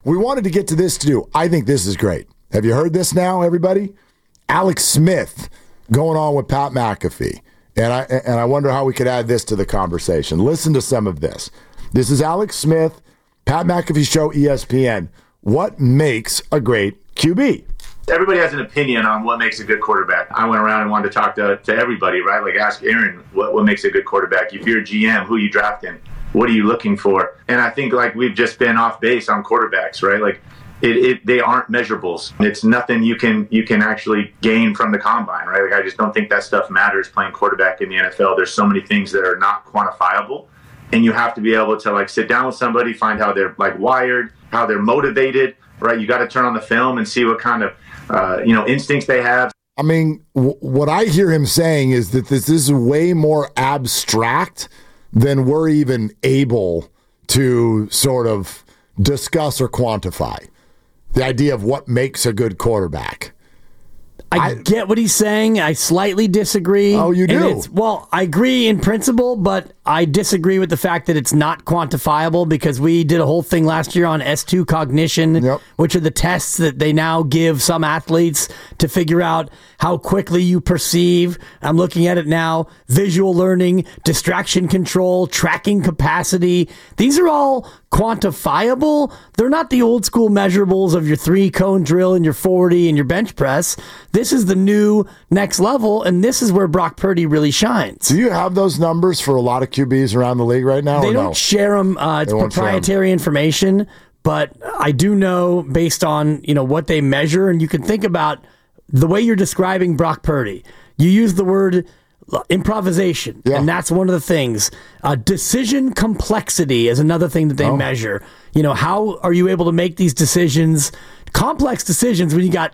we wanted to get to this too. I think this is great. Have you heard this now, everybody? Alex Smith going on with Pat McAfee. And I wonder how we could add this to the conversation. Listen to some of this. This is Alex Smith, Pat McAfee Show, ESPN. What makes a great QB? Everybody has an opinion on what makes a good quarterback. I went around and wanted to talk to everybody, right? Like ask Aaron what makes a good quarterback. If you're a GM, who you drafting? What are you looking for? And I think like we've just been off base on quarterbacks, right? Like they aren't measurables. It's nothing you can actually gain from the combine, right? Like I just don't think that stuff matters playing quarterback in the NFL. There's so many things that are not quantifiable, and you have to be able to like sit down with somebody, find how they're like wired, how they're motivated, right? You got to turn on the film and see what kind of instincts they have. I mean, what I hear him saying is that this is way more abstract than we're even able to sort of discuss or quantify. The idea of what makes a good quarterback. I get what he's saying. I slightly disagree. Oh, you do? Well, I agree in principle, but I disagree with the fact that it's not quantifiable because we did a whole thing last year on S2 cognition, which are the tests that they now give some athletes to figure out how quickly you perceive. I'm looking at it now. Visual learning, distraction control, tracking capacity. These are all quantifiable. They're not the old school measurables of your 3-cone drill and your 40 and your bench press. This is the new next level, and this is where Brock Purdy really shines. Do you have those numbers for a lot of QBs around the league right now? They don't share them. It's proprietary information, but I do know based on what they measure, and you can think about the way you're describing Brock Purdy. You use the word improvisation, and that's one of the things. Decision complexity is another thing that they measure. How are you able to make these decisions, complex decisions, when you got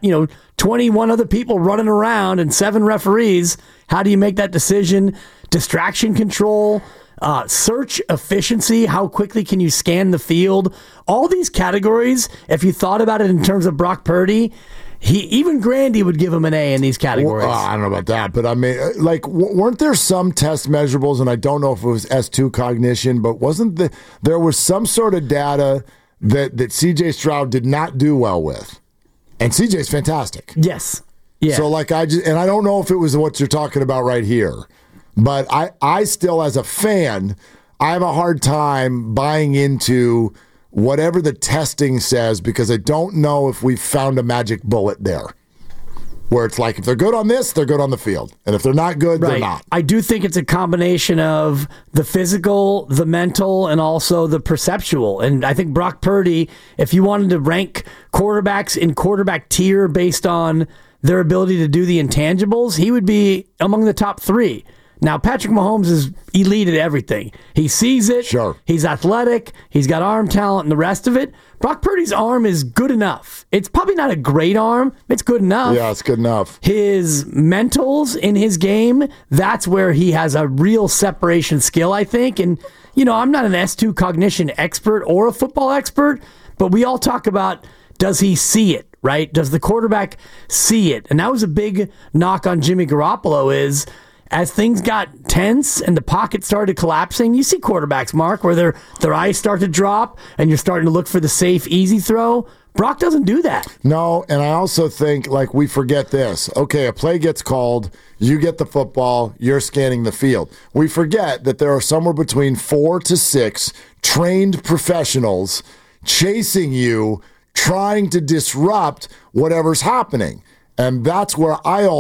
21 other people running around and 7 referees? How do you make that decision? Distraction control, search efficiency, how quickly can you scan the field? All these categories, if you thought about it in terms of Brock Purdy, even Grandy would give him an A in these categories. Well, I don't know about that, but I mean, like, weren't there some test measurables, and I don't know if it was S2 cognition, but there was some sort of data that C.J. Stroud did not do well with, and C.J.'s fantastic. Yes. Yeah. So, like, I don't know if it was what you're talking about right here, but I still, as a fan, I have a hard time buying into whatever the testing says, because I don't know if we've found a magic bullet there where it's like, if they're good on this, they're good on the field. And if they're not good, they're not. I do think it's a combination of the physical, the mental, and also the perceptual. And I think Brock Purdy, if you wanted to rank quarterbacks in quarterback tier based on their ability to do the intangibles, he would be among the top 3. Now, Patrick Mahomes is elite at everything. He sees it. Sure. He's athletic. He's got arm talent and the rest of it. Brock Purdy's arm is good enough. It's probably not a great arm. It's good enough. Yeah, it's good enough. His mentals in his game, that's where he has a real separation skill, I think. And, I'm not an S2 cognition expert or a football expert, but we all talk about, does he see it, right? Does the quarterback see it? And that was a big knock on Jimmy Garoppolo is, as things got tense and the pocket started collapsing, you see quarterbacks, Mark, where their eyes start to drop and you're starting to look for the safe, easy throw. Brock doesn't do that. No, and I also think, like, we forget this. Okay, a play gets called, you get the football, you're scanning the field. We forget that there are somewhere between 4 to 6 trained professionals chasing you, trying to disrupt whatever's happening. And that's where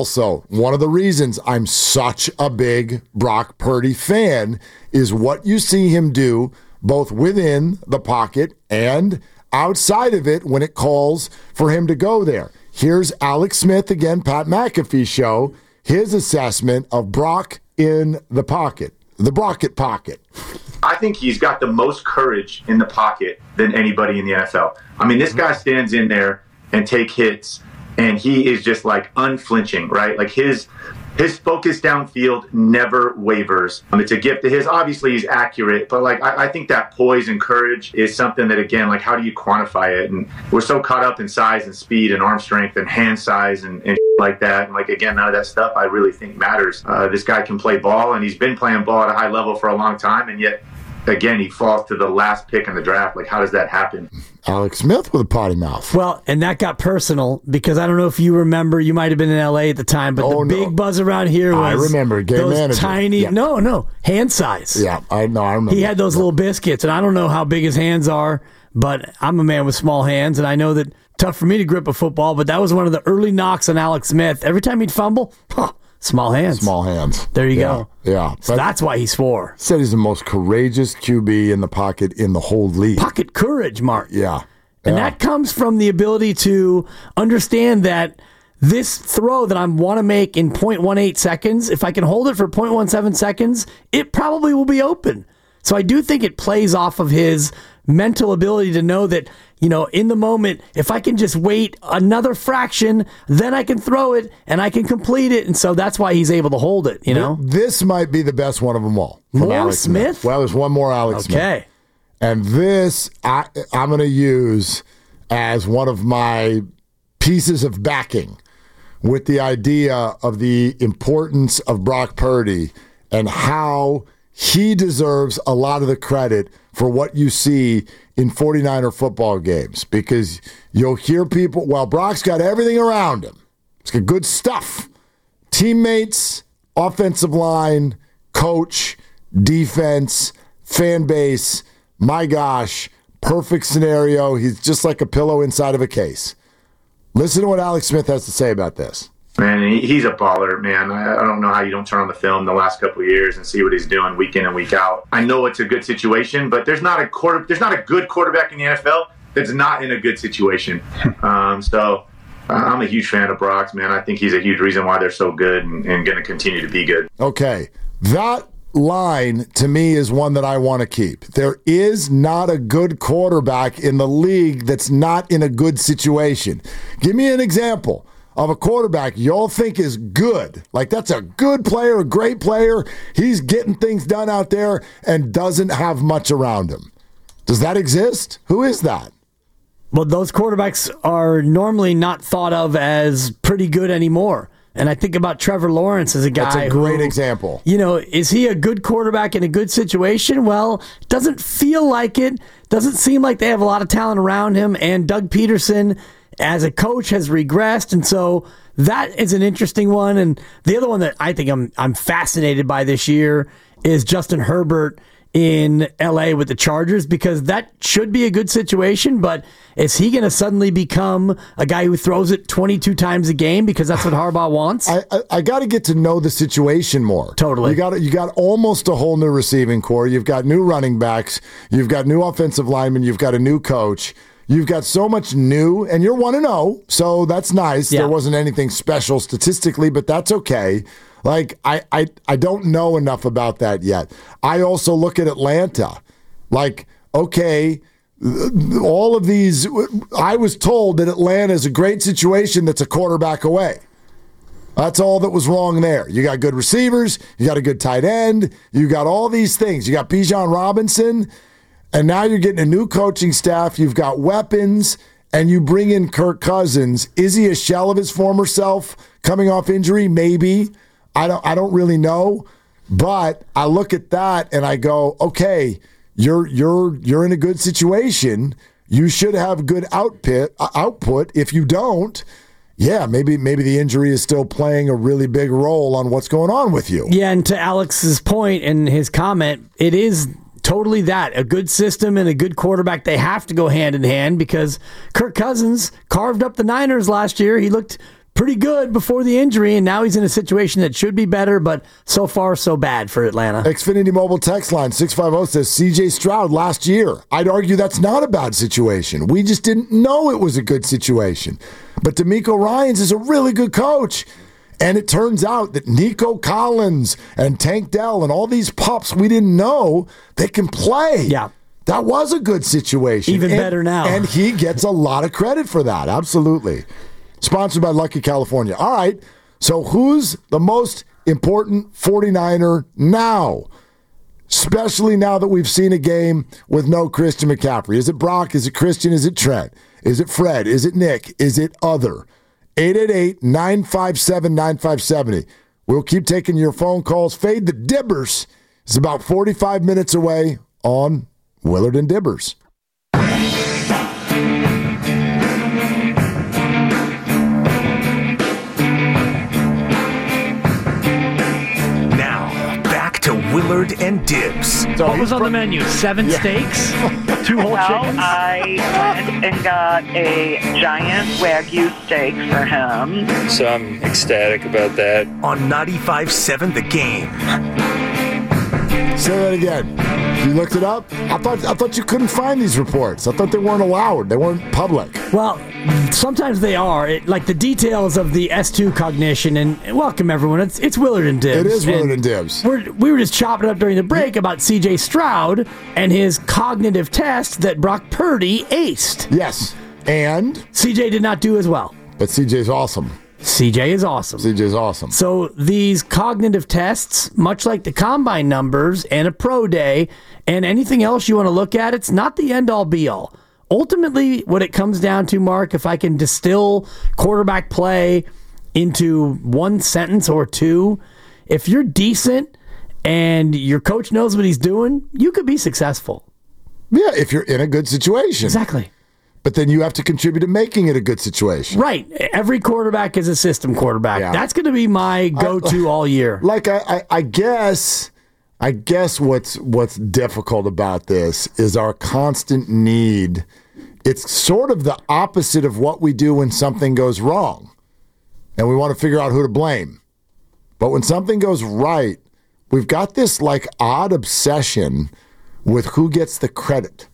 one of the reasons I'm such a big Brock Purdy fan is what you see him do both within the pocket and outside of it when it calls for him to go there. Here's Alex Smith again, Pat McAfee Show, his assessment of Brock in the pocket, the Brockett pocket. I think he's got the most courage in the pocket than anybody in the NFL. I mean, this guy stands in there and take hits, and he is just like unflinching, right? Like his focus downfield never wavers. It's a gift of his. Obviously, he's accurate, but like I think that poise and courage is something that, again, like how do you quantify it? And we're so caught up in size and speed and arm strength and hand size and like that. And like, again, none of that stuff I really think matters. This guy can play ball, and he's been playing ball at a high level for a long time, and yet again, he falls to the last pick in the draft. Like, how does that happen? Alex Smith with a potty mouth. Well, and that got personal because I don't know if you remember, you might have been in LA at the time, but big buzz around here was I remember those manager. Tiny, hand size. Yeah, I remember. He had those little biscuits, and I don't know how big his hands are, but I'm a man with small hands, and I know that tough for me to grip a football, but that was one of the early knocks on Alex Smith. Every time he'd fumble, small hands. Small hands. There you go. Yeah. So that's why he swore. Said he's the most courageous QB in the pocket in the whole league. Pocket courage, Mark. Yeah. And that comes from the ability to understand that this throw that I want to make in 0.18 seconds, if I can hold it for 0.17 seconds, it probably will be open. So I do think it plays off of his mental ability to know that, in the moment, if I can just wait another fraction, then I can throw it and I can complete it. And so that's why he's able to hold it, This might be the best one of them all. More Alex Smith? Well, there's one more Alex Smith. Okay. And this I'm going to use as one of my pieces of backing with the idea of the importance of Brock Purdy and how he deserves a lot of the credit for what you see in 49er football games, because you'll hear people, well, Brock's got everything around him. He's got good stuff. Teammates, offensive line, coach, defense, fan base. My gosh, perfect scenario. He's just like a pillow inside of a case. Listen to what Alex Smith has to say about this. Man, he's a baller, man. I don't know how you don't turn on the film the last couple of years and see what he's doing week in and week out. I know it's a good situation, but there's not a good quarterback in the NFL that's not in a good situation. So I'm a huge fan of Brock's, man. I think he's a huge reason why they're so good and going to continue to be good. Okay, that line to me is one that I want to keep. There is not a good quarterback in the league that's not in a good situation. Give me an example of a quarterback y'all think is good. Like, that's a good player, a great player. He's getting things done out there and doesn't have much around him. Does that exist? Who is that? Well, those quarterbacks are normally not thought of as pretty good anymore. And I think about Trevor Lawrence as a guy. That's a great example. Is he a good quarterback in a good situation? Well, doesn't feel like it. Doesn't seem like they have a lot of talent around him. And Doug Peterson, as a coach, has regressed. And so that is an interesting one. And the other one that I think I'm fascinated by this year is Justin Herbert in LA with the Chargers, because that should be a good situation, but is he going to suddenly become a guy who throws it 22 times a game because that's what Harbaugh wants? I got to get to know the situation more. Totally. You got almost a whole new receiving core. You've got new running backs. You've got new offensive linemen. You've got a new coach. You've got so much new, and you're 1-0, so that's nice. Yeah. There wasn't anything special statistically, but that's okay. Like, I don't know enough about that yet. I also look at Atlanta. Like, okay, all of these, I was told that Atlanta is a great situation that's a quarterback away. That's all that was wrong there. You got good receivers. You got a good tight end. You got all these things. You got Bijan Robinson, and now you're getting a new coaching staff. You've got weapons, and you bring in Kirk Cousins. Is he a shell of his former self coming off injury? Maybe. I don't really know, but I look at that and I go, okay, you're in a good situation. You should have good output. If you don't, yeah, maybe the injury is still playing a really big role on what's going on with you. Yeah, and to Alex's point and his comment, it is totally that. A good system and a good quarterback, they have to go hand in hand, because Kirk Cousins carved up the Niners last year. He looked pretty good before the injury, and now he's in a situation that should be better, but so far so bad for Atlanta. Xfinity Mobile text line 650 says CJ Stroud last year. I'd argue that's not a bad situation. We just didn't know it was a good situation. But DeMeco Ryans is a really good coach. And it turns out that Nico Collins and Tank Dell and all these pups we didn't know, they can play. Yeah. That was a good situation. Even better now. And he gets a lot of credit for that. Absolutely. Sponsored by Lucky California. All right, so who's the most important 49er now? Especially now that we've seen a game with no Christian McCaffrey. Is it Brock? Is it Christian? Is it Trent? Is it Fred? Is it Nick? Is it other? 888-957-9570. We'll keep taking your phone calls. Fade the Dibbers is about 45 minutes away on Willard and Dibbers. Willard and Dibbs. So what was on the menu? 7 steaks? 2 whole chickens? I went and got a giant Wagyu steak for him. So I'm ecstatic about that. On 95.7 The Game. Say that again. You looked it up? I thought you couldn't find these reports. I thought they weren't allowed. They weren't public. Well, sometimes they are. Like the details of the S2 cognition, and welcome everyone. It's Willard and Dibbs. It is Willard and Dibbs. We were just chopping up during the break about C.J. Stroud and his cognitive test that Brock Purdy aced. Yes, and C.J. did not do as well. But C.J.'s awesome. CJ is awesome. CJ's awesome. So these cognitive tests, much like the combine numbers and a pro day and anything else you want to look at, it's not the end-all be-all. Ultimately, what it comes down to, Mark, if I can distill quarterback play into one sentence or two, if you're decent and your coach knows what he's doing, you could be successful. Yeah, if you're in a good situation. Exactly. But then you have to contribute to making it a good situation. Right. Every quarterback is a system quarterback. Yeah. That's going to be my go-to all year. Like I guess what's difficult about this is our constant need. It's sort of the opposite of what we do when something goes wrong. And we want to figure out who to blame. But when something goes right, we've got this like odd obsession with who gets the credit.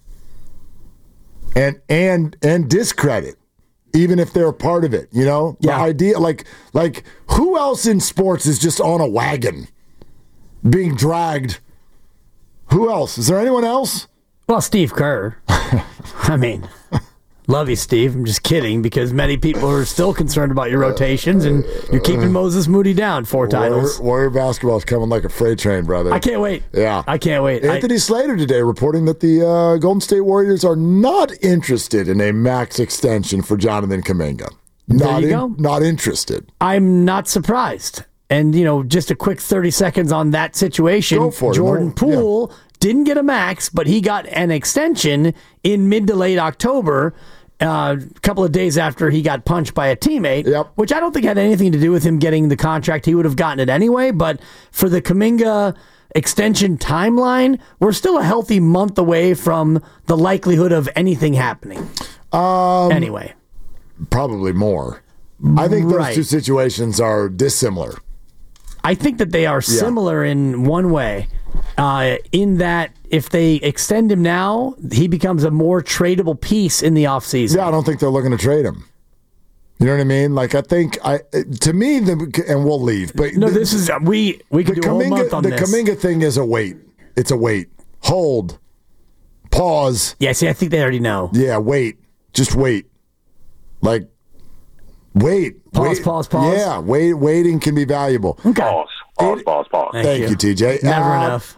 And discredit, even if they're a part of it, you know? Yeah. The idea, like who else in sports is just on a wagon being dragged? Who else? Is there anyone else? Well, Steve Kerr. I mean, love you, Steve. I'm just kidding, because many people are still concerned about your rotations, and you're keeping Moses Moody down 4 titles. Warrior basketball is coming like a freight train, brother. I can't wait. Yeah. I can't wait. Anthony Slater today reporting that the Golden State Warriors are not interested in a max extension for Jonathan Kuminga. Not interested. I'm not surprised. And, just a quick 30 seconds on that situation. Go for it. Jordan Poole didn't get a max, but he got an extension in mid to late October, a couple of days after he got punched by a teammate, which I don't think had anything to do with him getting the contract. He would have gotten it anyway. But for the Kuminga extension timeline, we're still a healthy month away from the likelihood of anything happening. Anyway. Probably more. I think those two situations are dissimilar. I think that they are similar in one way, in that if they extend him now, he becomes a more tradable piece in the offseason. Yeah, I don't think they're looking to trade him. You know what I mean? Like, I think, to me, and we'll leave. But no, this is, we could do a whole month on this. The Kuminga thing is a wait. It's a wait. Hold. Pause. Yeah, see, I think they already know. Yeah, wait. Just wait. Like, wait. Pause. Yeah, waiting can be valuable. Okay. Pause. Thank you, TJ. Never enough.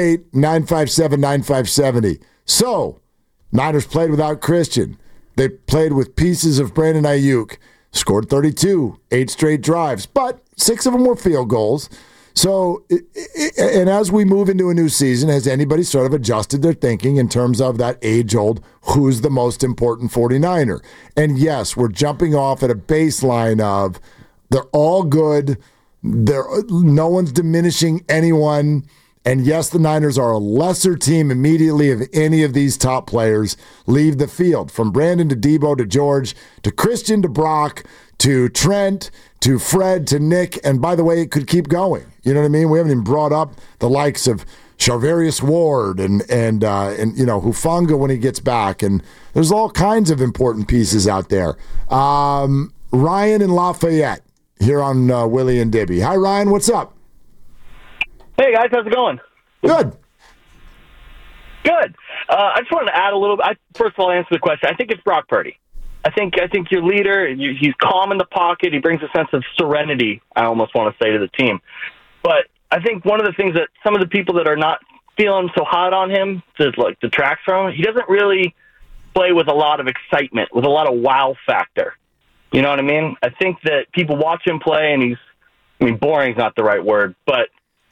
888-957-9570. So, Niners played without Christian. They played with pieces of Brandon Ayuk. Scored 32, 8 straight drives, but 6 of them were field goals. So, and as we move into a new season, has anybody sort of adjusted their thinking in terms of that age-old, who's the most important 49er? And yes, we're jumping off at a baseline of they're all good. No one's diminishing anyone. And yes, the Niners are a lesser team immediately if any of these top players leave the field. From Brandon to Debo to George to Christian to Brock to Trent to Fred to Nick. And by the way, it could keep going. You know what I mean? We haven't even brought up the likes of Charvarius Ward and Hufanga when he gets back. And there's all kinds of important pieces out there. Ryan in Lafayette here on Willie and Dibby. Hi, Ryan. What's up? Hey, guys. How's it going? Good. I just wanted to add a little bit. First of all, answer the question. I think it's Brock Purdy. I think your leader, he's calm in the pocket. He brings a sense of serenity, I almost want to say, to the team. But I think one of the things that some of the people that are not feeling so hot on him, to like detract from him, he doesn't really play with a lot of excitement, with a lot of wow factor. You know what I mean? I think that people watch him play, and boring is not the right word, but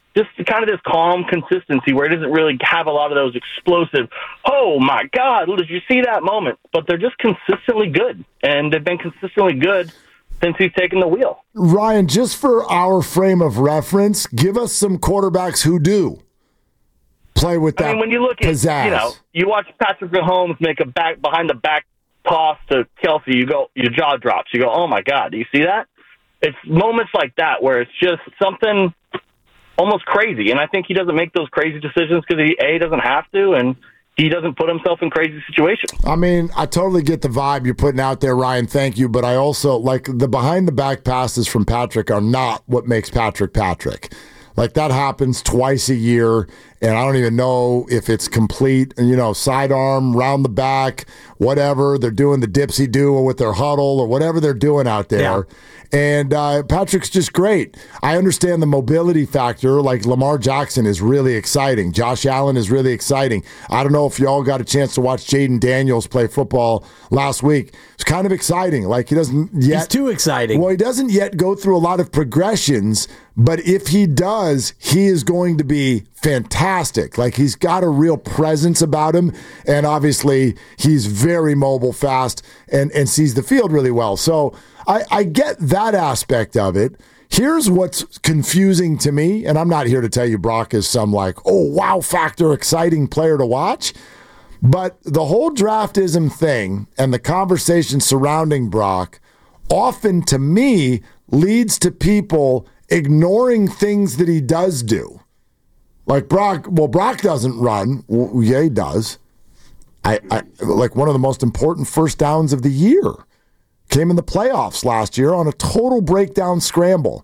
just kind of this calm consistency where he doesn't really have a lot of those explosive, oh my God, did you see that moment? But they're just consistently good, and they've been consistently good since he's taken the wheel. Ryan, just for our frame of reference, give us some quarterbacks who do play with that. I mean, when you look pizzazz. at, you watch Patrick Mahomes make a behind the back toss to Kelsey, your jaw drops. You go, oh my God, do you see that? It's moments like that where it's just something almost crazy. And I think he doesn't make those crazy decisions because he doesn't have to, and he doesn't put himself in crazy situations. I mean, I totally get the vibe you're putting out there, Ryan. Thank you. But I also, like, the behind-the-back passes from Patrick are not what makes Patrick Patrick. Like, that happens twice a year, and I don't even know if it's complete, sidearm, round the back, whatever. They're doing the dipsy do with their huddle or whatever they're doing out there. Yeah. And Patrick's just great. I understand the mobility factor. Like, Lamar Jackson is really exciting. Josh Allen is really exciting. I don't know if y'all got a chance to watch Jaden Daniels play football last week. It's kind of exciting. Like, he doesn't yet. He's too exciting. Well, he doesn't yet go through a lot of progressions, but if he does, he is going to be fantastic. Like, he's got a real presence about him, and obviously he's very mobile, fast, and sees the field really well. So I get that aspect of it. Here's what's confusing to me, and I'm not here to tell you Brock is some wow factor, exciting player to watch, but the whole draftism thing and the conversation surrounding Brock often, to me, leads to people ignoring things that he does do. Like Brock doesn't run. Well, yeah, he does. I like one of the most important first downs of the year came in the playoffs last year on a total breakdown scramble.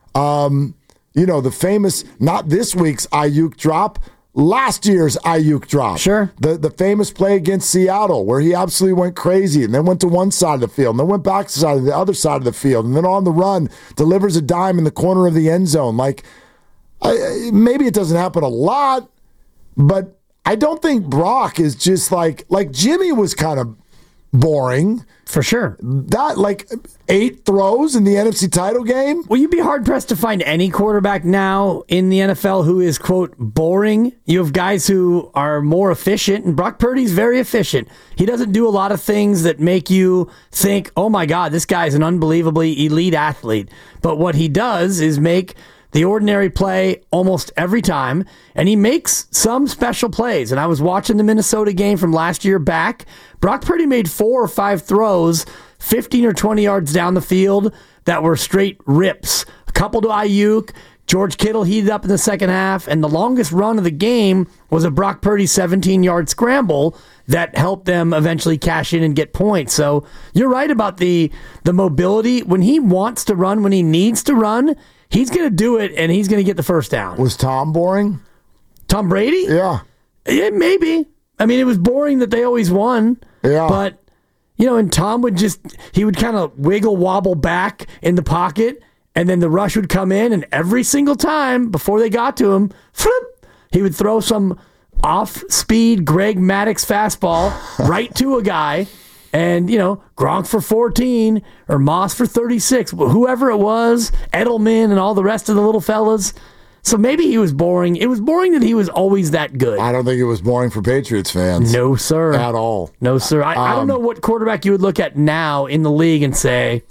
The famous, not this week's Ayuk drop, last year's Ayuk drop. Sure. The famous play against Seattle where he absolutely went crazy and then went to one side of the field and then went back to the other side of the field and then on the run delivers a dime in the corner of the end zone. Like, maybe it doesn't happen a lot, but I don't think Brock is just like Jimmy was kind of boring. For sure. That, 8 throws in the NFC title game? Well, you'd be hard-pressed to find any quarterback now in the NFL who is, quote, boring. You have guys who are more efficient, and Brock Purdy's very efficient. He doesn't do a lot of things that make you think, oh, my God, this guy's an unbelievably elite athlete. But what he does is make the ordinary play almost every time, and he makes some special plays. And I was watching the Minnesota game from last year back. Brock Purdy made 4 or 5 throws 15 or 20 yards down the field that were straight rips. A couple to Ayuk. George Kittle heated up in the second half, and the longest run of the game was a Brock Purdy 17-yard scramble that helped them eventually cash in and get points. So you're right about the mobility. When he wants to run, when he needs to run, he's going to do it, and he's going to get the first down. Was Tom boring? Tom Brady? Yeah. Maybe. I mean, it was boring that they always won. Yeah. But, and Tom would kind of wiggle, wobble back in the pocket, and then the rush would come in, and every single time before they got to him, flip, he would throw some off-speed Greg Maddux fastball right to a guy. And, Gronk for 14 or Moss for 36, whoever it was, Edelman and all the rest of the little fellas. So maybe he was boring. It was boring that he was always that good. I don't think it was boring for Patriots fans. No, sir. At all. No, sir. I don't know what quarterback you would look at now in the league and say,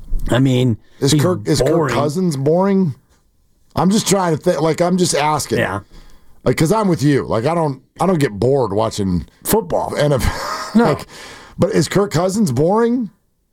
is Kirk Cousins boring? I'm just trying to think. I'm just asking. Yeah. Because I'm with you. I don't get bored watching football. NFL. No. But is Kirk Cousins boring?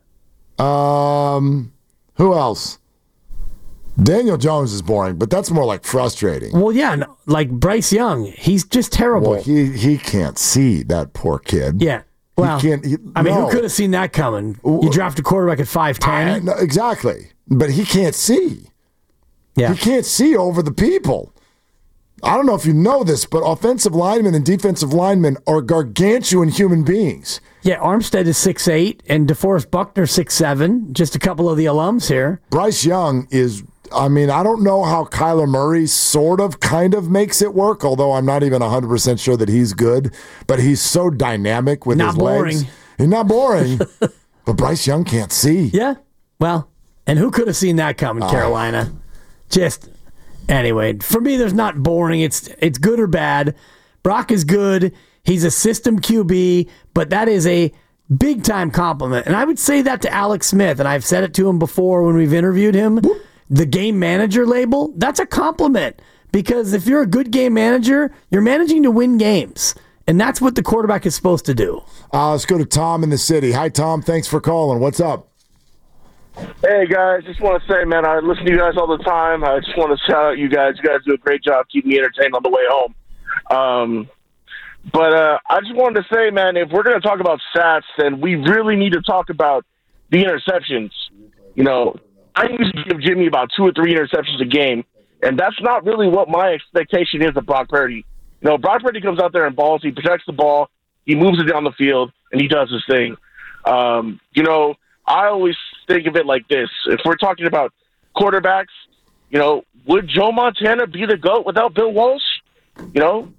Who else? Daniel Jones is boring, but that's more frustrating. Well, yeah, like Bryce Young, he's just terrible. Well, he can't see, that poor kid. Yeah. Well, who could have seen that coming? You draft a quarterback at 5'10". Exactly. But he can't see. Yeah. He can't see over the people. I don't know if you know this, but offensive linemen and defensive linemen are gargantuan human beings. Yeah, Armstead is 6'8", and DeForest Buckner 6'7", just a couple of the alums here. Bryce Young is, I don't know how Kyler Murray kind of makes it work, although I'm not even 100% sure that he's good, but he's so dynamic with his legs. He's not boring, but Bryce Young can't see. Yeah, well, and who could have seen that coming, Carolina? Just Anyway, for me, there's not boring. It's good or bad. Brock is good. He's a system QB, but that is a big-time compliment. And I would say that to Alex Smith, and I've said it to him before when we've interviewed him. The game manager label, that's a compliment. Because if you're a good game manager, you're managing to win games. And that's what the quarterback is supposed to do. Let's go to Tom in the city. Hi, Tom. Thanks for calling. What's up? Hey, guys. Just want to say, man, I listen to you guys all the time. I just want to shout out you guys. You guys do a great job keeping me entertained on the way home. But I just wanted to say, man, if we're going to talk about stats, then we really need to talk about the interceptions. You know, I used to give Jimmy about 2 or 3 interceptions a game, and that's not really what my expectation is of Brock Purdy. You know, Brock Purdy comes out there and balls. He protects the ball. He moves it down the field, and he does his thing. You know, I always think of it like this. If we're talking about quarterbacks, you know, would Joe Montana be the GOAT without Bill Walsh? You know,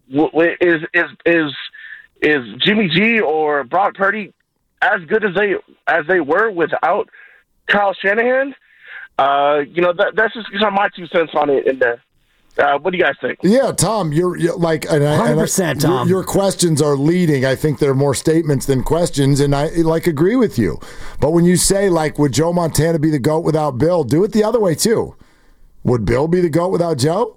is Jimmy G or Brock Purdy as good as they were without Kyle Shanahan? You know, that's just my 2 cents on it. And what do you guys think? Yeah, Tom, you're like 100%. Tom, your questions are leading. I think they're more statements than questions, and I agree with you. But when you say would Joe Montana be the GOAT without Bill? Do it the other way too. Would Bill be the GOAT without Joe?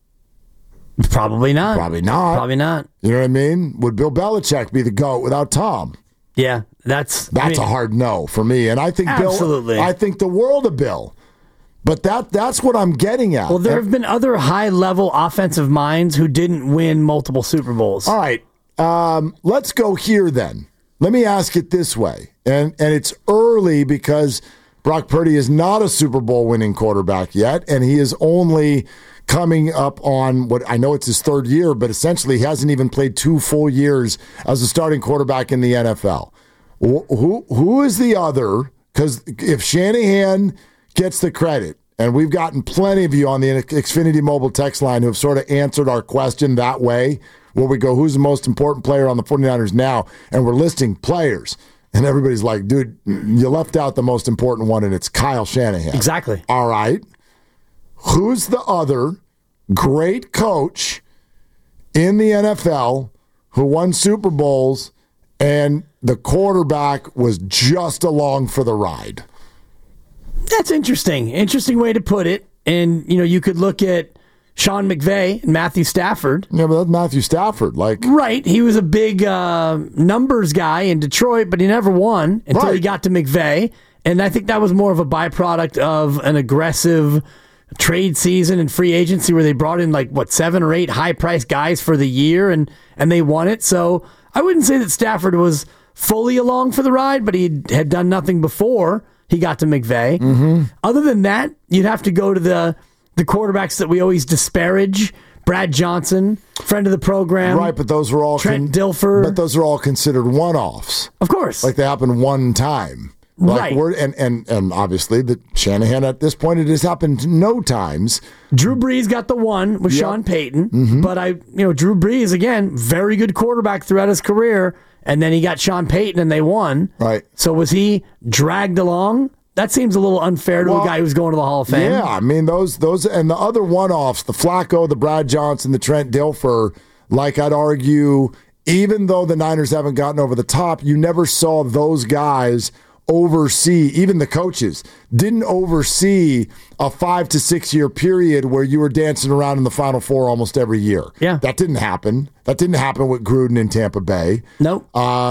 Probably not. Probably not. Probably not. You know what I mean? Would Bill Belichick be the GOAT without Tom? Yeah, that's a hard no for me. And I think absolutely. Bill. I think the world of Bill. But that's what I'm getting at. Well, there have been other high-level offensive minds who didn't win multiple Super Bowls. All right, let's go here then. Let me ask it this way, and it's early because Brock Purdy is not a Super Bowl winning quarterback yet, and he is only coming up on what I know it's his 3rd year, but essentially he hasn't even played 2 full years as a starting quarterback in the NFL. Who is the other? Because if Shanahan gets the credit, and we've gotten plenty of you on the Xfinity Mobile text line who have sort of answered our question that way, where we go, who's the most important player on the 49ers now? And we're listing players. And everybody's like, dude, you left out the most important one, and it's Kyle Shanahan. Exactly. All right. Who's the other great coach in the NFL who won Super Bowls and the quarterback was just along for the ride? That's interesting. Interesting way to put it. And, you know, you could look at Sean McVay and Matthew Stafford. Yeah, but that's Matthew Stafford. Right. He was a big numbers guy in Detroit, but he never won until he got to McVay. And I think that was more of a byproduct of an aggressive trade season and free agency where they brought in 7 or 8 high-priced guys for the year, and they won it. So I wouldn't say that Stafford was fully along for the ride, but he had done nothing before he got to McVay. Mm-hmm. Other than that, you'd have to go to the quarterbacks that we always disparage. Brad Johnson, friend of the program. Right, but those were all Trent Dilfer. But those are all considered one-offs. Of course. They happen one time. Right. And obviously, the Shanahan at this point, it has happened no times. Drew Brees got the one with Sean Payton. Mm-hmm. But Drew Brees, again, very good quarterback throughout his career. And then he got Sean Payton and they won. Right. So was he dragged along? That seems a little unfair to a guy who's going to the Hall of Fame. Yeah, I mean, those and the other one-offs, the Flacco, the Brad Johnson, the Trent Dilfer, I'd argue, even though the Niners haven't gotten over the top, you never saw those guys oversee, even the coaches didn't oversee a 5 to 6 year period where you were dancing around in the Final Four almost every year. Yeah. That didn't happen. That didn't happen with Gruden in Tampa Bay. Nope.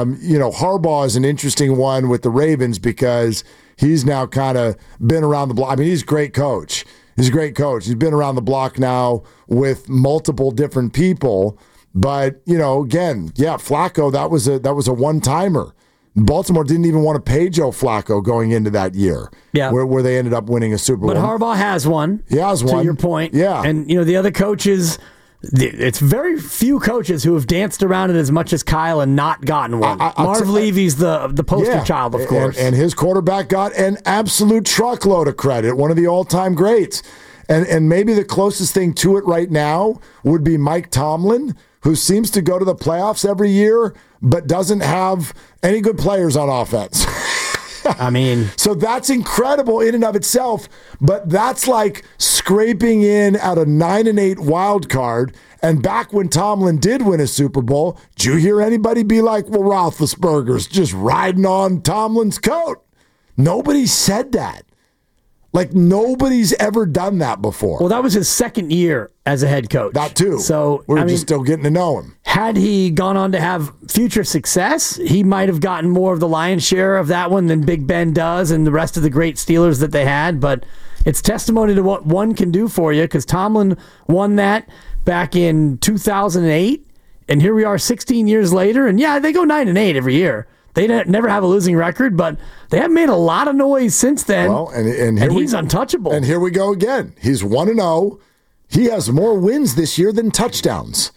Harbaugh is an interesting one with the Ravens because he's now kind of been around the block. I mean, he's a great coach. He's a great coach. He's been around the block now with multiple different people. But, again, Flacco, that was a one-timer. Baltimore didn't even want to pay Joe Flacco going into that year, where they ended up winning a Super Bowl. But Harbaugh has one. He has one. To your point. Yeah. And, the other coaches, it's very few coaches who have danced around it as much as Kyle and not gotten one. Marv Levy's the poster child, of course. And his quarterback got an absolute truckload of credit, one of the all-time greats. And maybe the closest thing to it right now would be Mike Tomlin, who seems to go to the playoffs every year, but doesn't have any good players on offense. I mean, so that's incredible in and of itself, but that's like scraping in at a 9-8 wild card. And back when Tomlin did win a Super Bowl, did you hear anybody be like, well, Roethlisberger's just riding on Tomlin's coat? Nobody said that. Like, nobody's ever done that before. Well, that was his second year as a head coach. That too. So we're just still getting to know him. Had he gone on to have future success, he might have gotten more of the lion's share of that one than Big Ben does and the rest of the great Steelers that they had. But it's testimony to what one can do for you, because Tomlin won that back in 2008, and here we are 16 years later, and yeah, they go 9-8 every year. They never have a losing record, but they have made a lot of noise since then. Well, and he's untouchable. And here we go again. He's 1-0. He has more wins this year than touchdowns.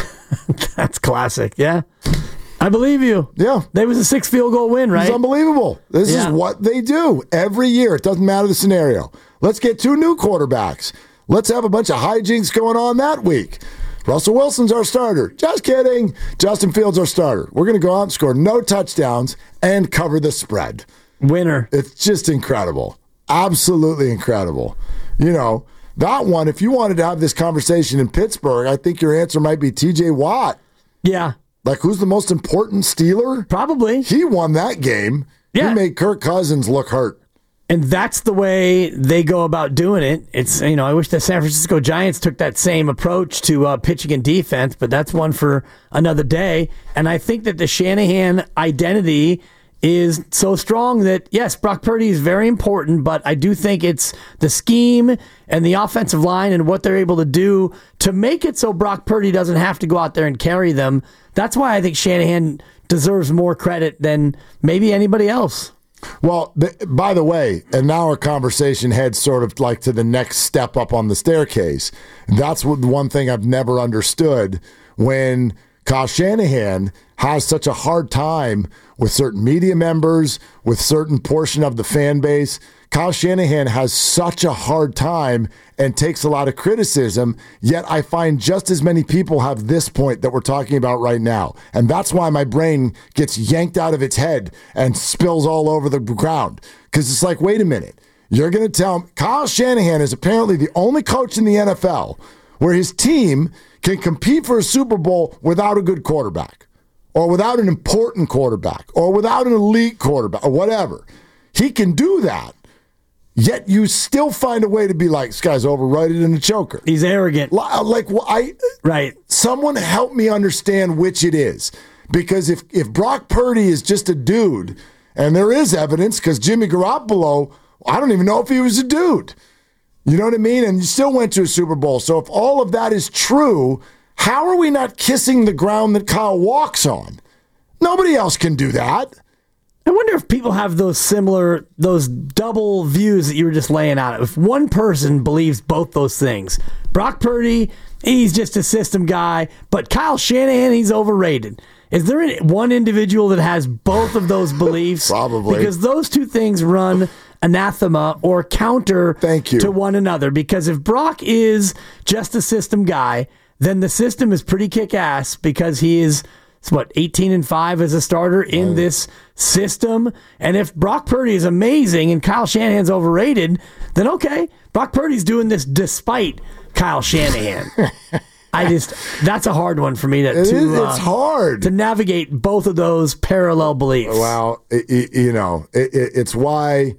That's classic, yeah. I believe you. Yeah. There was a 6-field-goal win, right? It's unbelievable. This is what they do every year. It doesn't matter the scenario. Let's get 2 new quarterbacks. Let's have a bunch of hijinks going on that week. Russell Wilson's our starter. Just kidding. Justin Fields our starter. We're going to go out and score no touchdowns and cover the spread. Winner. It's just incredible. Absolutely incredible. You know, that one, if you wanted to have this conversation in Pittsburgh, I think your answer might be TJ Watt. Yeah. Like, who's the most important Steeler? Probably. He won that game. Yeah. He made Kirk Cousins look hurt. And that's the way they go about doing it. It's, you know, I wish the San Francisco Giants took that same approach to pitching and defense, but that's one for another day. And I think that the Shanahan identity is so strong that, yes, Brock Purdy is very important, but I do think it's the scheme and the offensive line and what they're able to do to make it so Brock Purdy doesn't have to go out there and carry them. That's why I think Shanahan deserves more credit than maybe anybody else. Well, by the way, and now our conversation heads sort of like to the next step up on the staircase. That's one thing I've never understood when Kyle Shanahan has such a hard time with certain media members, with certain portion of the fan base. Kyle Shanahan has such a hard time and takes a lot of criticism, yet I find just as many people have this point that we're talking about right now. And that's why my brain gets yanked out of its head and spills all over the ground. Because it's like, wait a minute. You're going to tell me Kyle Shanahan is apparently the only coach in the NFL where his team can compete for a Super Bowl without a good quarterback, or without an important quarterback, or without an elite quarterback, or whatever. He can do that. Yet you still find a way to be like, this guy's overrated and a choker. He's arrogant. Right. Someone help me understand which it is. Because if Brock Purdy is just a dude, and there is evidence, because Jimmy Garoppolo, I don't even know if he was a dude. You know what I mean? And you still went to a Super Bowl. So if all of that is true, how are we not kissing the ground that Kyle walks on? Nobody else can do that. I wonder if people have those double views that you were just laying out. If one person believes both those things, Brock Purdy, he's just a system guy, but Kyle Shanahan, he's overrated. Is there one individual that has both of those beliefs? Probably. Because those two things run anathema or counter to one another. Because if Brock is just a system guy, then the system is pretty kick-ass because he is 18-5 as a starter in this system. And if Brock Purdy is amazing and Kyle Shanahan's overrated, then okay, Brock Purdy's doing this despite Kyle Shanahan. That's a hard one for me it's hard to navigate both of those parallel beliefs. Well, it's why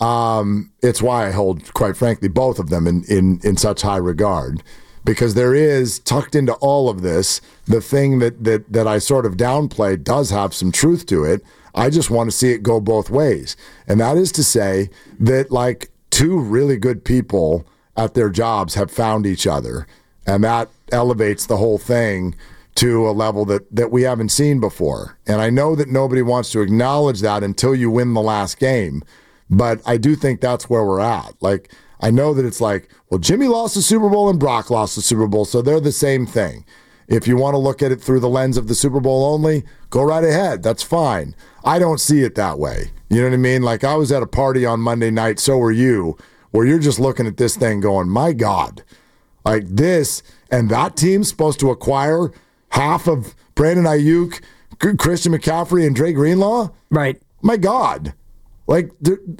I hold, quite frankly, both of them in such high regard. Because there is, tucked into all of this, the thing that I sort of downplay does have some truth to it. I just want to see it go both ways. And that is to say that, like, two really good people at their jobs have found each other. And that elevates the whole thing to a level that we haven't seen before. And I know that nobody wants to acknowledge that until you win the last game. But I do think that's where we're at. Like, I know that it's like, well, Jimmy lost the Super Bowl and Brock lost the Super Bowl, so they're the same thing. If you want to look at it through the lens of the Super Bowl only, go right ahead. That's fine. I don't see it that way. You know what I mean? Like, I was at a party on Monday night, so were you, where you're just looking at this thing going, my God, like this, and that team's supposed to acquire half of Brandon Ayuk, Christian McCaffrey, and Dre Greenlaw? Right. My God. Like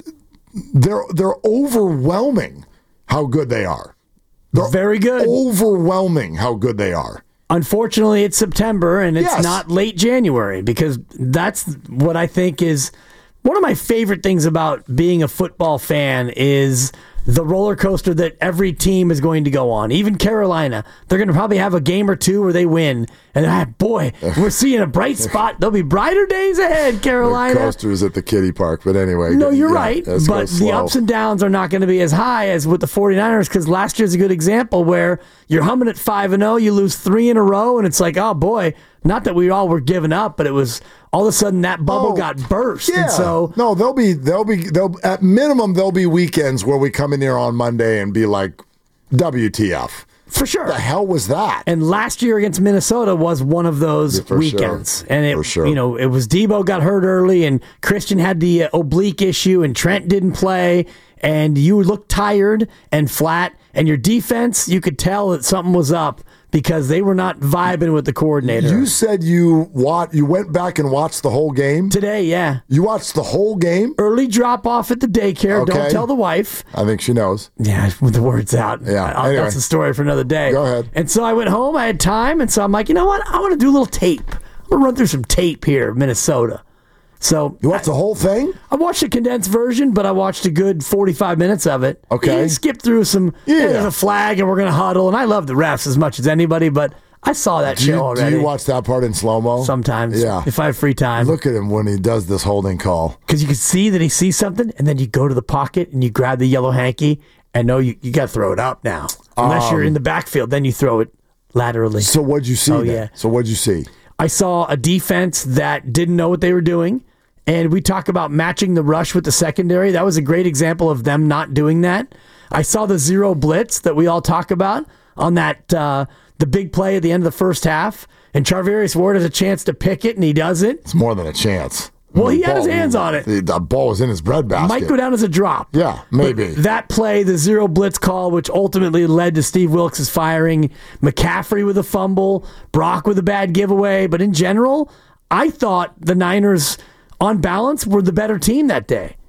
they're overwhelming how good they are. They're very good. Overwhelming how good they are. Unfortunately, it's September and it's not late January, because that's what I think is one of my favorite things about being a football fan is the roller coaster that every team is going to go on. Even Carolina, they're going to probably have a game or two where they win. And boy, we're seeing a bright spot. There'll be brighter days ahead, Carolina. The coaster's at the kiddie park, but anyway. No, you're right. But the ups and downs are not going to be as high as with the 49ers, because last year's a good example where you're humming at 5-0, you lose 3 in a row, and it's like, oh boy, not that we all were giving up, but it was all of a sudden that bubble got burst. Yeah. And so no, they'll at minimum there'll be weekends where we come in here on Monday and be like, WTF. For sure. The hell was that? And last year against Minnesota was one of those weekends. Sure. And it was Debo got hurt early, and Christian had the oblique issue, and Trent didn't play, and you looked tired and flat, and your defense, you could tell that something was up because they were not vibing with the coordinator. You said you went back and watched the whole game? Today, yeah. You watched the whole game? Early drop off at the daycare. Okay. Don't tell the wife. I think she knows. Yeah, with the words out. Yeah. Anyway. That's a story for another day. Go ahead. And so I went home. I had time. And so I'm like, you know what? I want to do a little tape. I'm going to run through some tape here, Minnesota. So you watched the whole thing? I watched a condensed version, but I watched a good 45 minutes of it. Okay. You skip through some, there's a flag and we're going to huddle. And I love the refs as much as anybody, but I saw that show already. Do you watch that part in slow-mo? Sometimes. Yeah. If I have free time. Look at him when he does this holding call. Because you can see that he sees something, and then you go to the pocket and you grab the yellow hanky, and no, you got to throw it up now. Unless you're in the backfield, then you throw it laterally. So what'd you see then? Yeah. So what'd you see? I saw a defense that didn't know what they were doing. And we talk about matching the rush with the secondary. That was a great example of them not doing that. I saw the zero blitz that we all talk about on that the big play at the end of the first half. And Charvarius Ward has a chance to pick it, and he doesn't. It's more than a chance. Well, he had his hands on it. The ball was in his breadbasket. Might go down as a drop. Yeah, maybe. But that play, the zero blitz call, which ultimately led to Steve Wilks' firing, McCaffrey with a fumble, Brock with a bad giveaway. But in general, I thought the Niners, on balance, were the better team that day.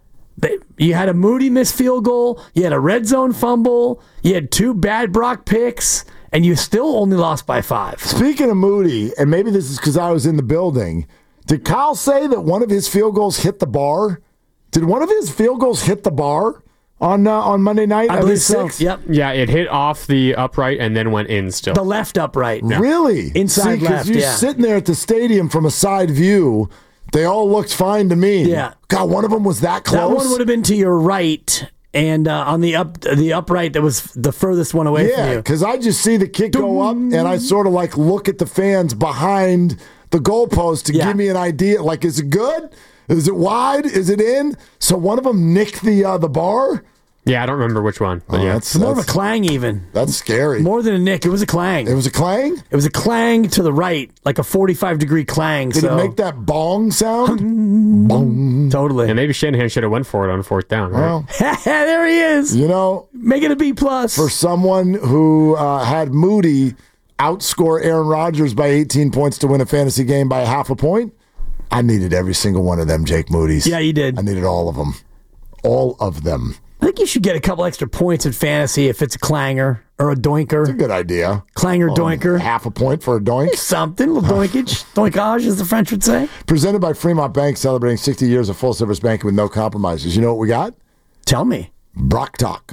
You had a Moody missed field goal, you had a red zone fumble, you had 2 bad Brock picks, and you still only lost by 5. Speaking of Moody, and maybe this is because I was in the building, did Kyle say that one of his field goals hit the bar? Did one of his field goals hit the bar on Monday night? I believe so. Yep. Yeah, it hit off the upright and then went in still. The left upright. Yeah. Really? Inside left, you're sitting there at the stadium from a side view. They all looked fine to me. Yeah. God, one of them was that close? That one would have been to your right, and on the upright that was the furthest one away from you. Yeah, because I just see the kick go up, and I sort of like look at the fans behind the goalpost to give me an idea. Like, is it good? Is it wide? Is it in? So one of them nicked the bar? Yeah, I don't remember which one. But yeah, it's more of a clang even. That's scary. More than a nick. It was a clang. It was a clang? It was a clang to the right, like a 45-degree clang. Did it make that bong sound? Bong. Totally. And maybe Shanahan should have went for it on 4th down, right? Well, there he is. You know, making a B+. For someone who had Moody outscore Aaron Rodgers by 18 points to win a fantasy game by half a point, I needed every single one of them Jake Moody's. Yeah, you did. I needed all of them. All of them. I think you should get a couple extra points in fantasy if it's a clanger or a doinker. That's a good idea. Clanger, doinker. Half a point for a doink. Something. A little doinkage. Doinkage, as the French would say. Presented by Fremont Bank, celebrating 60 years of full-service banking with no compromises. You know what we got? Tell me. Brock Talk.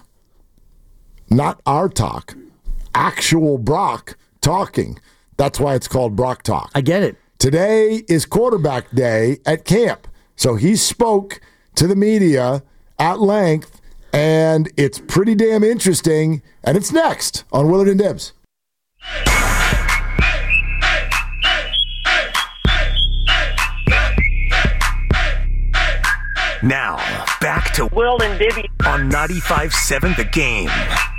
Not our talk. Actual Brock talking. That's why it's called Brock Talk. I get it. Today is quarterback day at camp. So he spoke to the media at length, and it's pretty damn interesting. And it's next on Willard and Dibs. Now, back to Will and Dibby on 95.7 The Game.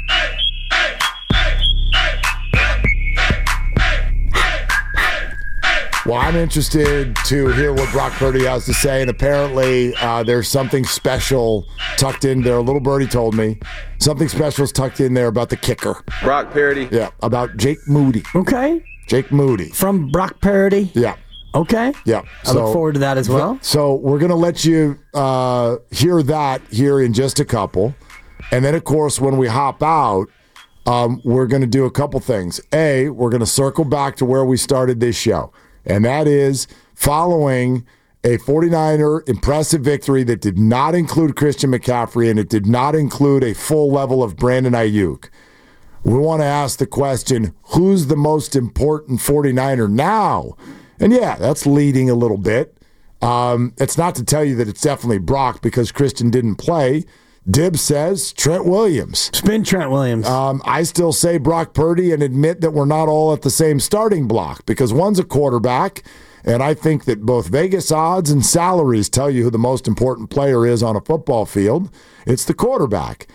Well, I'm interested to hear what Brock Purdy has to say, and apparently there's something special tucked in there. A little birdie told me something special is tucked in there about the kicker. Brock Purdy. Yeah, about Jake Moody. Okay. Jake Moody. From Brock Purdy? Yeah. Okay. Yeah. I look forward to that as well. So we're going to let you hear that here in just a couple. And then, of course, when we hop out, we're going to do a couple things. A, we're going to circle back to where we started this show, and that is following a 49er impressive victory that did not include Christian McCaffrey and it did not include a full level of Brandon Ayuk. We want to ask the question, who's the most important 49er now? And yeah, that's leading a little bit. It's not to tell you that it's definitely Brock because Christian didn't play. Dib says Trent Williams. Spin Trent Williams. I still say Brock Purdy and admit that we're not all at the same starting block because one's a quarterback, and I think that both Vegas odds and salaries tell you who the most important player is on a football field. It's the quarterback.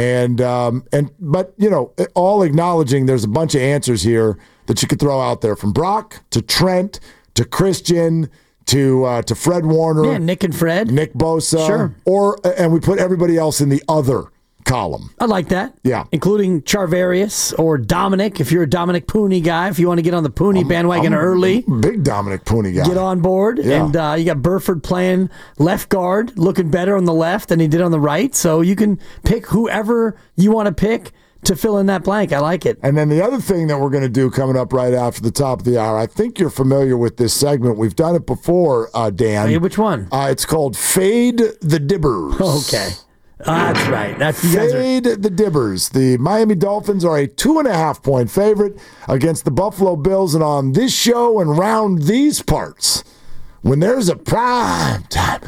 But you know, all acknowledging there's a bunch of answers here that you could throw out there from Brock to Trent to Christian to Fred Warner. Yeah, Nick and Fred. Nick Bosa. Sure. And we put everybody else in the other column. I like that. Yeah. Including Charvarius or Dominic, if you're a Dominic Pooney guy, if you want to get on the Pooney bandwagon early. Big Dominic Pooney guy. Get on board. Yeah. And you got Burford playing left guard, looking better on the left than he did on the right. So you can pick whoever you want to pick to fill in that blank. I like it. And then the other thing that we're going to do coming up right after the top of the hour, I think you're familiar with this segment. We've done it before, Dan. Hey, which one? It's called Fade the Dibbers. Okay. That's right. Fade the Dibbers. The Miami Dolphins are a 2.5-point favorite against the Buffalo Bills. And on this show and round these parts, when there's a prime time,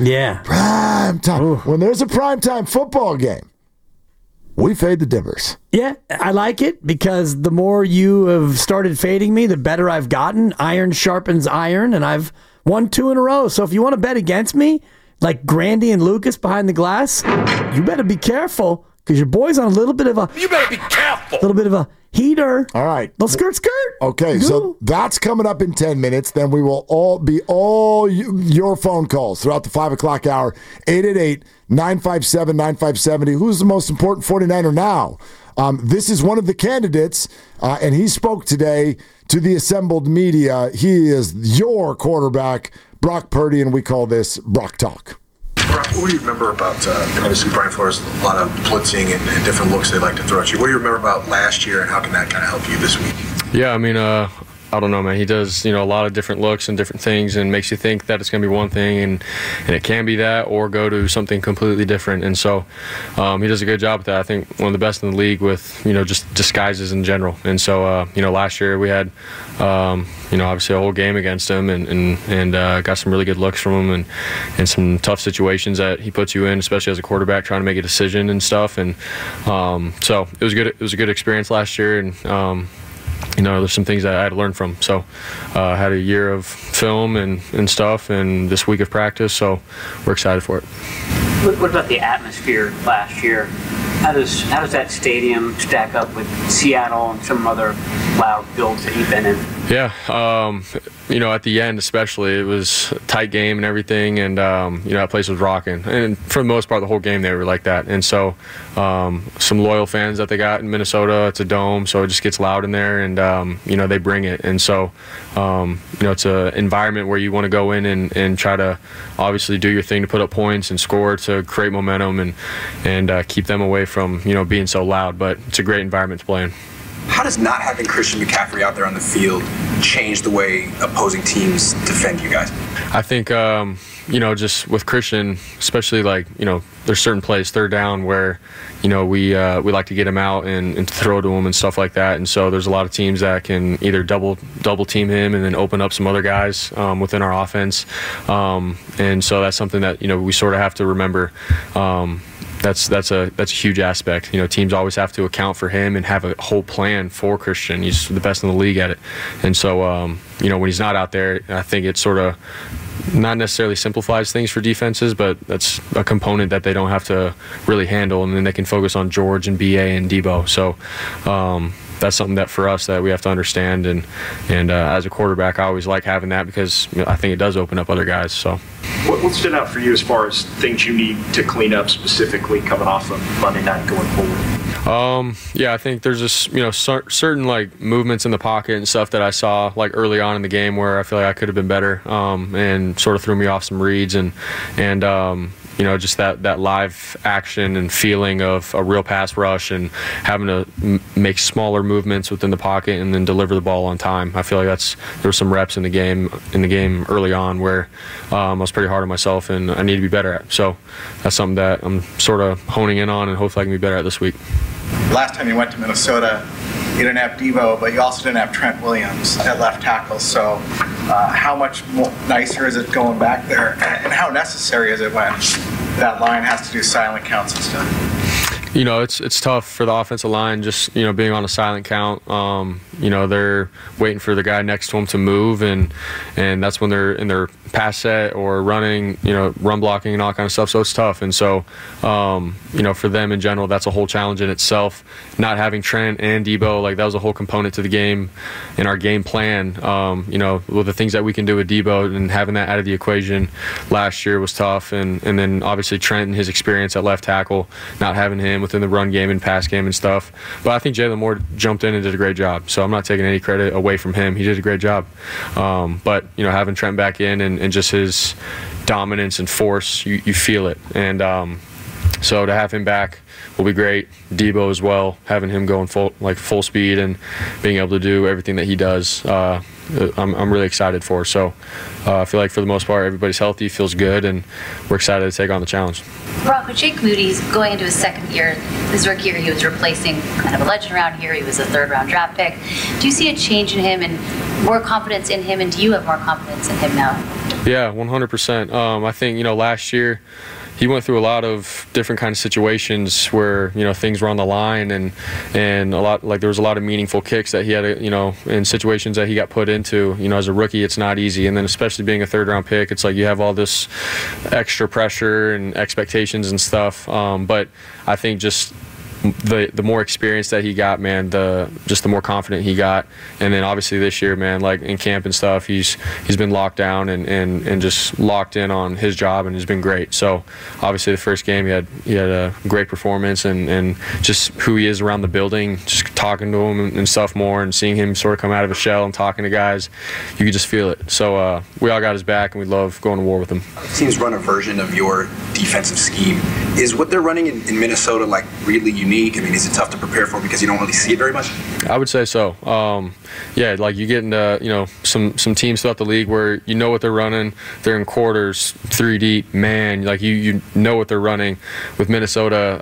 when there's a prime time football game, we fade the Dibbers. Yeah, I like it because the more you have started fading me, the better I've gotten. Iron sharpens iron, and I've won 2 in a row. So if you want to bet against me, like Grandy and Lucas behind the glass, you better be careful because your boy's on a little bit of a... You better be careful. Little bit of a heater. All right. Little skirt. Okay, so that's coming up in 10 minutes. Then we will all your phone calls throughout the 5 o'clock hour. 888-957-9570. Who's the most important 49er now? This is one of the candidates, and he spoke today to the assembled media. He is your quarterback, Brock Purdy, and we call this Brock Talk. Brock, what do you remember about, obviously Brian Flores, a lot of blitzing and different looks they like to throw at you. What do you remember about last year, and how can that kind of help you this week? Yeah, I mean, I don't know, man. He does, a lot of different looks and different things and makes you think that it's going to be one thing and it can be that or go to something completely different. And so he does a good job with that. I think one of the best in the league with, just disguises in general. And so, last year we had, obviously a whole game against him and got some really good looks from him and some tough situations that he puts you in, especially as a quarterback trying to make a decision and stuff. And so it was good. It was a good experience last year. And, there's some things that I had to learn from. So I had a year of film and stuff and this week of practice, so we're excited for it. What about the atmosphere last year? How does that stadium stack up with Seattle and some other loud builds that you've been in? Yeah, at the end especially, it was a tight game and everything, and that place was rocking. And for the most part, the whole game they were like that. And so some loyal fans that they got in Minnesota, it's a dome, so it just gets loud in there, and they bring it. And so it's an environment where you want to go in and try to obviously do your thing to put up points and score to create momentum and keep them away from being so loud. But it's a great environment to play in. How does not having Christian McCaffrey out there on the field change the way opposing teams defend you guys? I think, just with Christian, especially there's certain plays, third down, where, we like to get him out and throw to him and stuff like that. And so there's a lot of teams that can either double team him and then open up some other guys within our offense. And so that's something that, we sort of have to remember. That's a huge aspect. Teams always have to account for him and have a whole plan for Christian. He's the best in the league at it. And so, when he's not out there, I think it sort of not necessarily simplifies things for defenses, but that's a component that they don't have to really handle, and then they can focus on George and BA and Debo. So that's something that for us that we have to understand. And as a quarterback, I always like having that because I think it does open up other guys. So. What stood out for you as far as things you need to clean up specifically coming off of Monday night going forward? Yeah, I think there's just certain like movements in the pocket and stuff that I saw like early on in the game where I feel like I could have been better, and sort of threw me off some reads and just that live action and feeling of a real pass rush and having to make smaller movements within the pocket and then deliver the ball on time. I feel like there were some reps in the game early on where I was pretty hard on myself and I need to be better at. So that's something that I'm sort of honing in on and hopefully I can be better at this week. Last time you went to Minnesota, you didn't have Deebo, but you also didn't have Trent Williams at left tackle. So how much nicer is it going back there? And how necessary is it when that line has to do silent counts and stuff? It's tough for the offensive line just, being on a silent count. They're waiting for the guy next to them to move, and that's when they're in their pass set or running, run blocking and all kind of stuff. So it's tough. And so, for them in general, that's a whole challenge in itself. Not having Trent and Deebo, like that was a whole component to the game in our game plan. With the things that we can do with Deebo and having that out of the equation last year was tough. And then obviously Trent and his experience at left tackle, not having him within the run game and pass game and stuff. But I think Jalen Moore jumped in and did a great job. So I'm not taking any credit away from him. He did a great job. But having Trent back in and just his dominance and force, you feel it. And so to have him back will be great. Deebo as well, having him going full speed and being able to do everything that he does, I'm really excited for. So I feel like for the most part everybody's healthy, feels good, and we're excited to take on the challenge. Bronco, Jake Moody's going into his second year. His rookie year, he was replacing kind of a legend around here. He was a third-round draft pick. Do you see a change in him and more confidence in him, and do you have more confidence in him now? Yeah, 100%. I think, last year he went through a lot of different kind of situations where things were on the line and a lot, like there was a lot of meaningful kicks that he had in situations that he got put into. As a rookie, it's not easy, and then especially being a third-round pick, it's like you have all this extra pressure and expectations and stuff. But I think just the more experience that he got, man, the more confident he got. And then obviously this year, man, like in camp and stuff, he's been locked down and just locked in on his job, and has been great. So obviously the first game he had a great performance, and just who he is around the building, just talking to him and stuff more, and seeing him sort of come out of his shell and talking to guys, you could just feel it. So we all got his back, and we love going to war with him. Teams run a version of your defensive scheme. Is what they're running in Minnesota like really unique? I mean, is it tough to prepare for because you don't really see it very much? I would say so. Like you get into some teams throughout the league where what they're running. They're in quarters, 3 deep. Man, like you know what they're running. With Minnesota,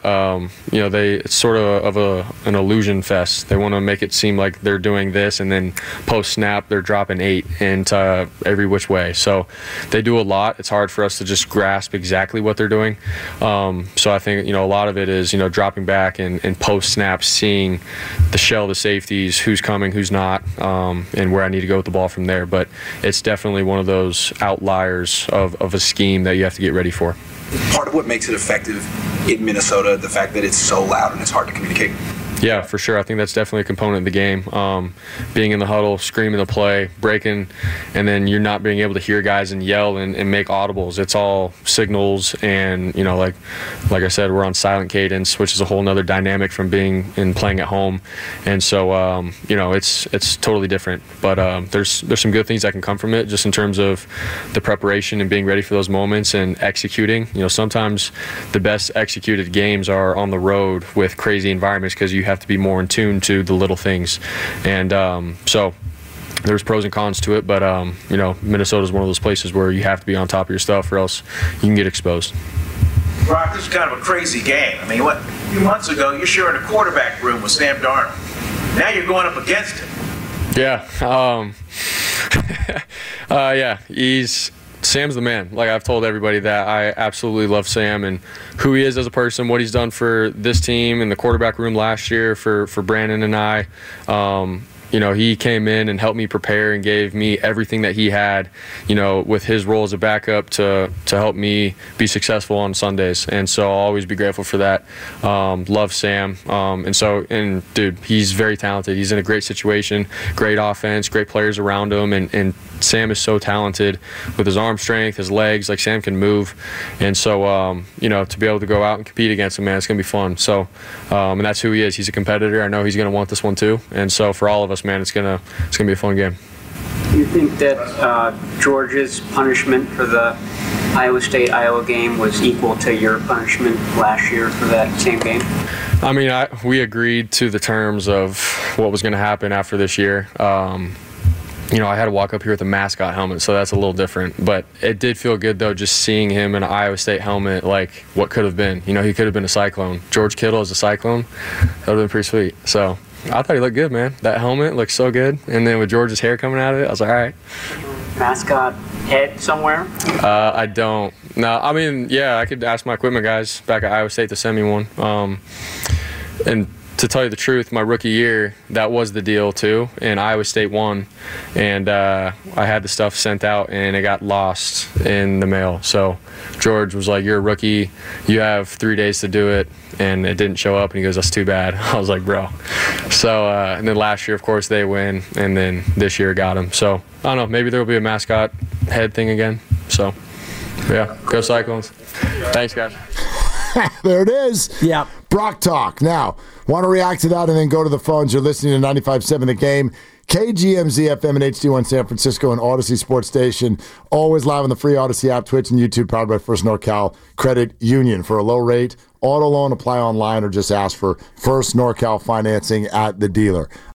it's sort of an illusion fest. They want to make it seem like they're doing this, and then post snap they're dropping 8 into every which way. So they do a lot. It's hard for us to just grasp exactly what they're doing. So I think a lot of it is dropping back and post snap, seeing the shell, the safeties, who's coming, who's not, and where I need to go with the ball from there. But it's definitely one of those outliers of a scheme that you have to get ready for. Part of what makes it effective in Minnesota, the fact that it's so loud and it's hard to communicate. Yeah, for sure. I think that's definitely a component of the game. Being in the huddle, screaming the play, breaking, and then you're not being able to hear guys and yell and make audibles. It's all signals, and like I said, we're on silent cadence, which is a whole nother dynamic from being and playing at home. And so it's totally different. But there's some good things that can come from it, just in terms of the preparation and being ready for those moments and executing. Sometimes the best executed games are on the road with crazy environments, because you have to be more in tune to the little things. And so there's pros and cons to it, but Minnesota is one of those places where you have to be on top of your stuff, or else you can get exposed. Brock, this is kind of a crazy game. I mean, a few months ago you're sharing a quarterback room with Sam Darnold. Now you're going up against him. Yeah. Sam's the man. Like, I've told everybody that I absolutely love Sam and who he is as a person, what he's done for this team in the quarterback room last year for Brandon and I. He came in and helped me prepare and gave me everything that he had, with his role as a backup to help me be successful on Sundays. And so I'll always be grateful for that. Love Sam. Dude, he's very talented. He's in a great situation, great offense, great players around him, and Sam is so talented with his arm strength, his legs. Like, Sam can move, and so to be able to go out and compete against him, man, it's gonna be fun. So, and that's who he is. He's a competitor. I know he's gonna want this one too, and so for all of us, man, it's gonna be a fun game. Do you think that George's punishment for the Iowa State-Iowa game was equal to your punishment last year for that same game? I mean, we agreed to the terms of what was going to happen after this year. I had to walk up here with a mascot helmet, so that's a little different. But it did feel good, though, just seeing him in an Iowa State helmet, like what could have been. He could have been a Cyclone. George Kittle as a Cyclone, that would have been pretty sweet. So I thought he looked good, man. That helmet looked so good. And then with George's hair coming out of it, I was like, all right. Mascot head somewhere? I don't. No, I mean, yeah, I could ask my equipment guys back at Iowa State to send me one. And to tell you the truth, my rookie year, that was the deal too, and Iowa State won, and I had the stuff sent out, and it got lost in the mail. So George was like, "You're a rookie, you have 3 days to do it," and it didn't show up, and he goes, "That's too bad." I was like, "Bro." So and then last year, of course, they win, and then this year got him. So I don't know, maybe there will be a mascot head thing again. So yeah, go Cyclones. Thanks, guys. There it is. Yeah. Brock Talk. Now, want to react to that and then go to the phones. You're listening to 95.7 The Game, KGMZ FM and HD1 San Francisco and Odyssey Sports Station. Always live on the free Odyssey app, Twitch, and YouTube, powered by First NorCal Credit Union. For a low rate, auto loan, apply online, or just ask for First NorCal financing at the dealer.